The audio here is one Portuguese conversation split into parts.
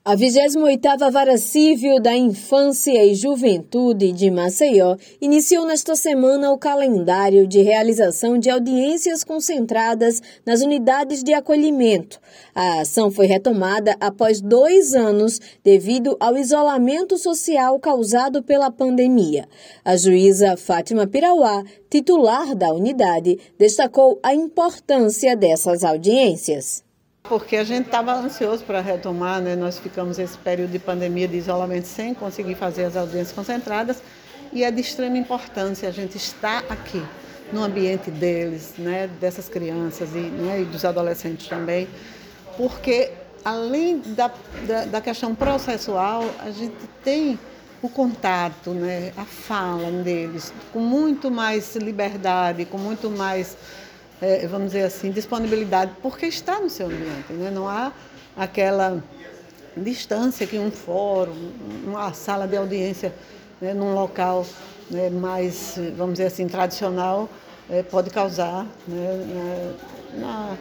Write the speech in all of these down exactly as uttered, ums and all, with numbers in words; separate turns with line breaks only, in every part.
A vigésima oitava Vara Civil da Infância e Juventude de Maceió iniciou nesta semana o calendário de realização de audiências concentradas nas unidades de acolhimento. A ação foi retomada após dois anos devido ao isolamento social causado pela pandemia. A juíza Fátima Pirauá, titular da unidade, destacou a importância dessas audiências.
Porque a gente estava ansioso para retomar, né? Nós ficamos esse período de pandemia, de isolamento, sem conseguir fazer as audiências concentradas, e é de extrema importância a gente estar aqui, no ambiente deles, né? Dessas crianças e, né? e dos adolescentes também, porque além da, da, da questão processual, a gente tem o contato, né? A fala deles, com muito mais liberdade, com muito mais... É, vamos dizer assim, disponibilidade, porque está no seu ambiente, né? Não há aquela distância que um fórum, uma sala de audiência, né, num local, né, mais, vamos dizer assim, tradicional, é, pode causar, né, na,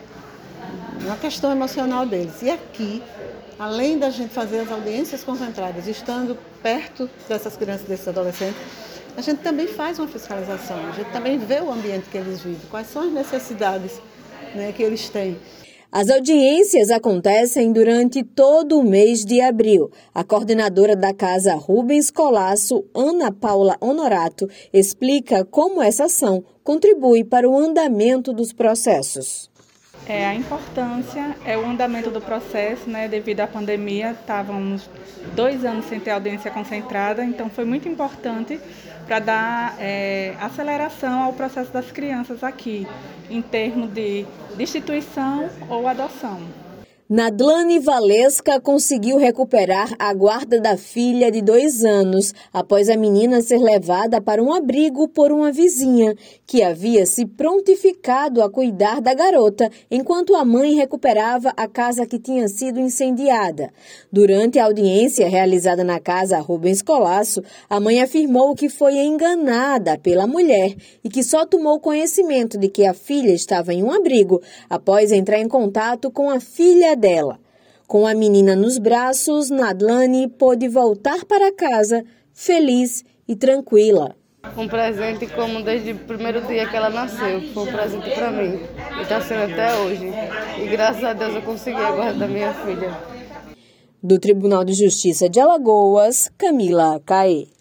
na questão emocional deles. E aqui, além da gente fazer as audiências concentradas, estando perto dessas crianças e desses adolescentes, a gente também faz uma fiscalização, a gente também vê o ambiente que eles vivem, quais são as necessidades, né, que eles têm.
As audiências acontecem durante todo o mês de abril. A coordenadora da Casa Rubens Colasso, Ana Paula Honorato, explica como essa ação contribui para o andamento dos processos.
É, a importância é o andamento do processo, né? Devido à pandemia, estávamos dois anos sem ter audiência concentrada, então foi muito importante para dar é, aceleração ao processo das crianças aqui, em termos de destituição ou adoção.
Nadlane Valesca conseguiu recuperar a guarda da filha de dois anos após a menina ser levada para um abrigo por uma vizinha, que havia se prontificado a cuidar da garota enquanto a mãe recuperava a casa que tinha sido incendiada. Durante a audiência realizada na Casa Rubens Colasso, a mãe afirmou que foi enganada pela mulher e que só tomou conhecimento de que a filha estava em um abrigo após entrar em contato com a filha dela. Com a menina nos braços, Nadlane pôde voltar para casa feliz e tranquila.
Um presente como desde o primeiro dia que ela nasceu, foi um presente para mim e está sendo até hoje. E graças a Deus eu consegui a guarda da minha filha.
Do Tribunal de Justiça de Alagoas, Camila Caê.